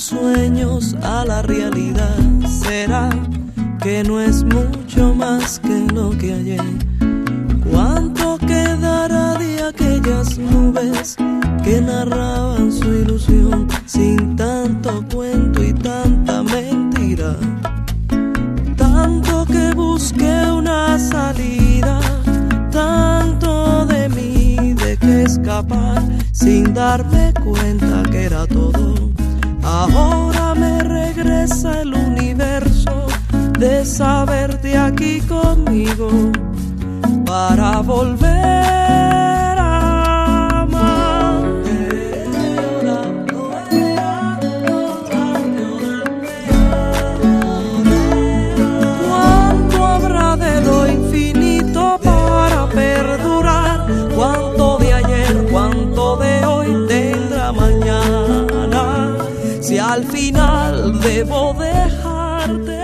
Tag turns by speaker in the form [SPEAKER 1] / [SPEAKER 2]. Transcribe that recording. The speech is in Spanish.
[SPEAKER 1] sueños a la realidad. Será que no es mucho más que lo que ayer. ¿Cuánto quedará de aquellas nubes que narraban su ilusión sin tanto cuento y tanta mentira? Tanto que busqué una salida, tanto de mí de que escapar sin darme cuenta que era todo. Ahora me regresa el universo de saber de aquí conmigo para volver a amar. ¿Cuánto habrá de lo infinito para perdurar? ¿Cuánto de ayer, cuánto de hoy tendrá mañana? Si al final debo dejarte